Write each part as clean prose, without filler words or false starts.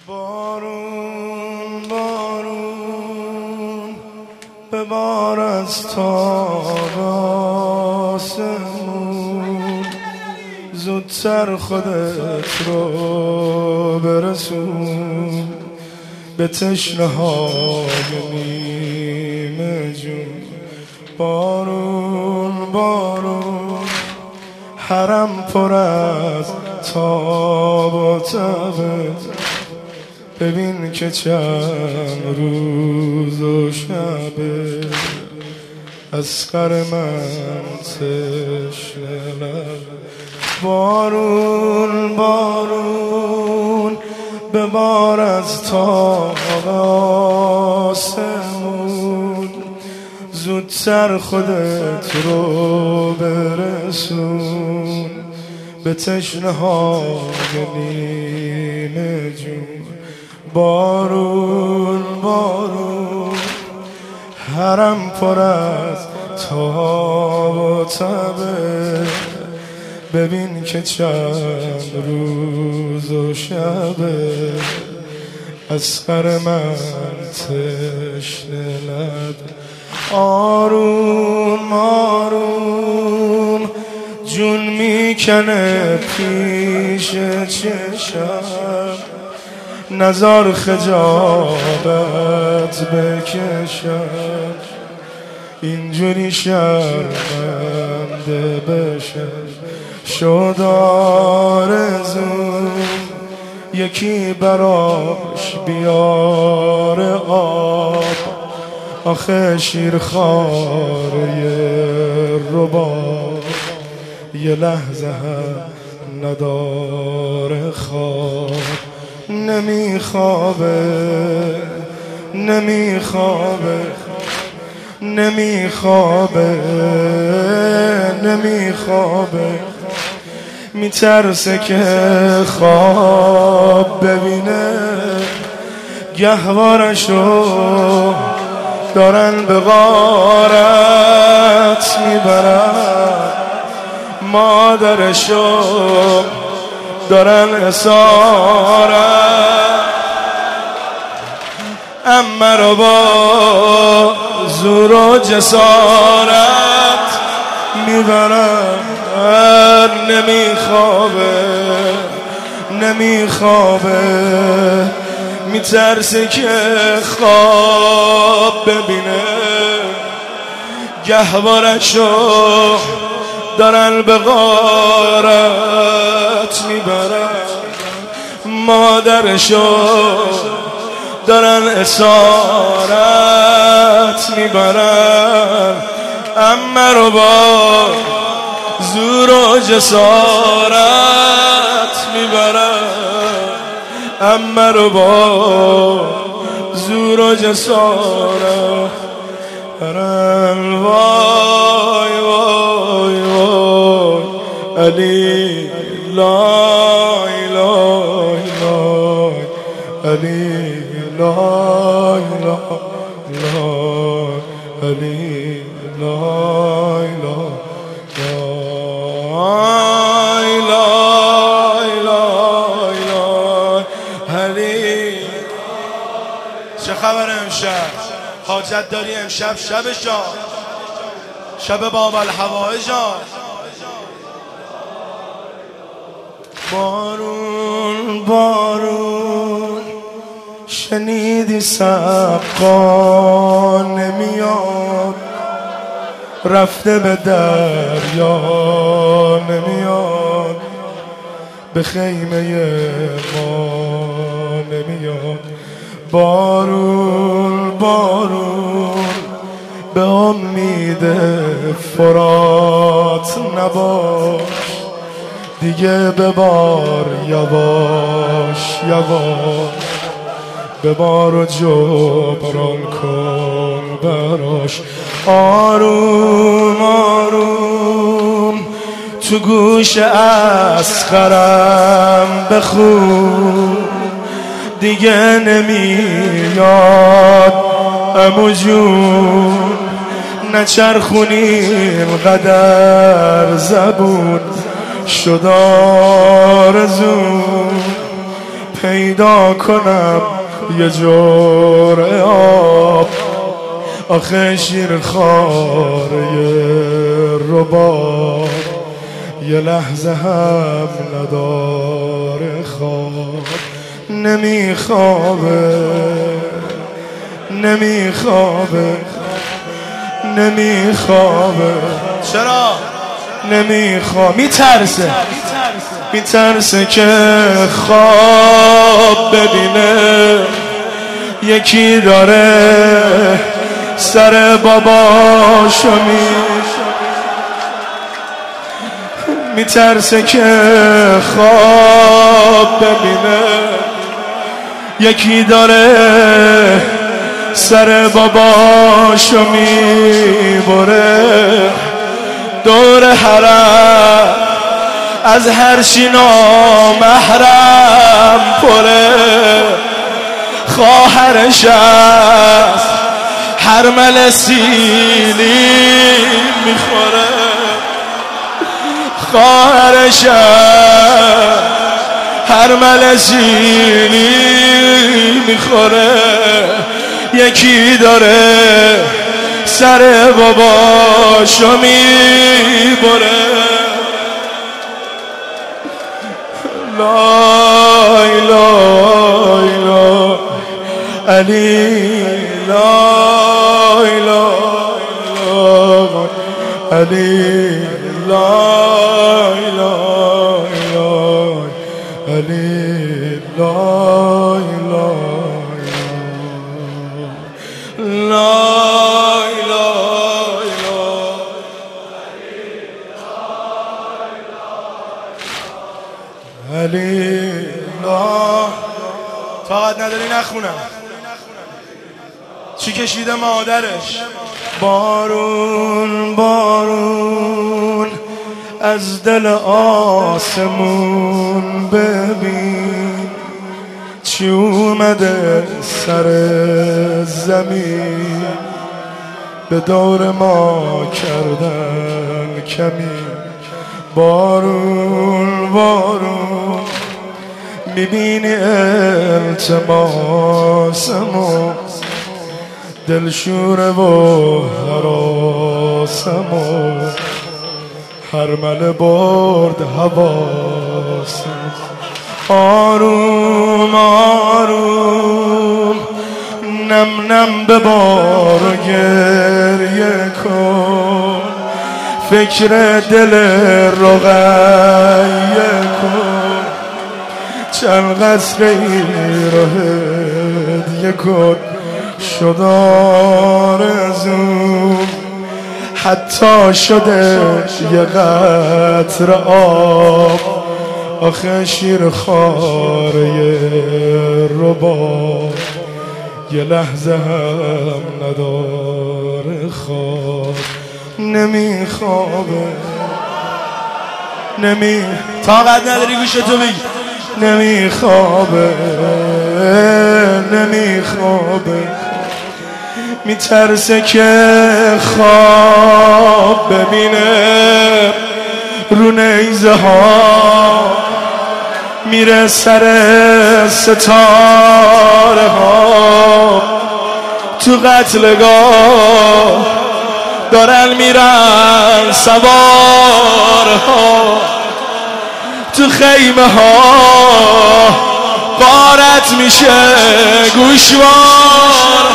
بارون بارون ببار از تاب آسمون، زودتر خودت رو برسون به تشنه های نیمه جون. بارون بارون حرم پر از تاب و تبه، ببین که چند روز و شبه اصغر من تشنه لبه. بارون بارون ببار از تاب آسمون، زودتر خودت رو برسون به تشنه های نیمه جون. بارون بارون حرم پر از تاب و تبه، ببین که چند روز و شبه اصغر من تشنه لبه. آروم آروم جون میکنه پیش چشم، نزار خجالت بکشم، اینجوری شرمنده بشم. شد آرزوم یکی براش بیاره آب، آخه شیرخواره رباب یه لحظه هم نداره خواب. نمیخوابه نمیخوابه نمیخوابه نمیخوابه، میترسه که خواب ببینه، گهوارشو دارن به غارت میبرن، مادرشو دارن اسارت، امه رو با زور و جسارت میبرن. نمیخوابه نمیخوابه، میترسه که خواب ببینه، گهوارشو دارن به غارت میبرن، مادرشو دارن اسارت میبرن، امه رو با زور و جسارت میبرن، امه رو با زور و جسارت برن. وای وای وای علی لای لای لای علی لای لای علی لای لای چه خبر امشب؟ حاجت داری امشب؟ شب شاد، شب باب الهوای جان. بارون بارون شنیدی سقا نمیاد، رفته به دریا نمیاد، به خیمه ما نمیاد. بارون بارون به امید فرات نباش، دیگه ببار یواش یواش، ببار و جبران کن براش. آروم آروم تو گوش اصغرم بخون، دیگه نمیاد عمو جون، نچرخونیم قدر زبون، شد آرزون پیدا پیدا کنم یه جرعه آب، آخه شیر خاره رباب یه لحظه هم نداره، خواب نمیخوابه نمیخوابه نمیخوابه. چرا؟ نمیخواب، میترسه که خواب ببینه یکی داره سر باباشو میترسه که خواب ببینه یکی داره سر باباشو میبره، دور حرم از هر چی نامحرم پره، خواهرش از هر ملسینی میخوره، خواهرش از هر ملسینی میخوره، یکی داره سر باباشو میبره. لا اله الا علی، لا اله الا علی، لا اله الا علی، لا اله لا اله الا علی، لا. طاقت نداری نخونم چی کشیده مادرش. بارون بارون از دل آسمون ببین چی اومده سر زمین، به دور ما کردن کمی. بارون بارون میبینی التماسمو، دلشوره و حراسمو، هرمله برد حواسم. آروم آروم نم نم ببار و گریه کن، فکر دل رقیه کن، چند قصر رو هدیه کن، شد آرزوم حتی شده یه قطره آب، آخه شیر خاره رباب یه لحظه هم نداره، خواب نمیخوابه طاقت نداری گوشتو بگی. نمیخوابه میترسه که خواب ببینه رو نیزه ها میره سر ستاره ها، تو قتلگاه دارن میرن سوار ها، تو خیمه ها غارت میشه گوشوار.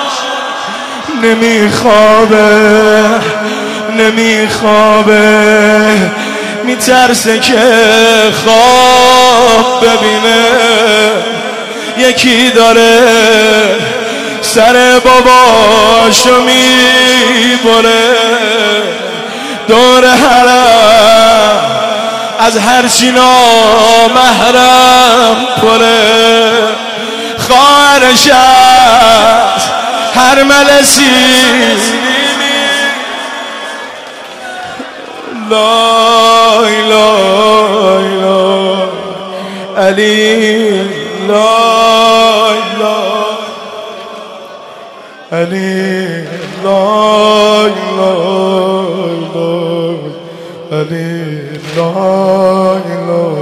نمیخوابه میترسه که خواب ببینه یکی داره سر باباشو میبره، دور حرم از هر چی نامحرم پره، خواهرش از هر ملسینی. لا اله الا علی، لا اله علی، لا اله الا علی، لا اله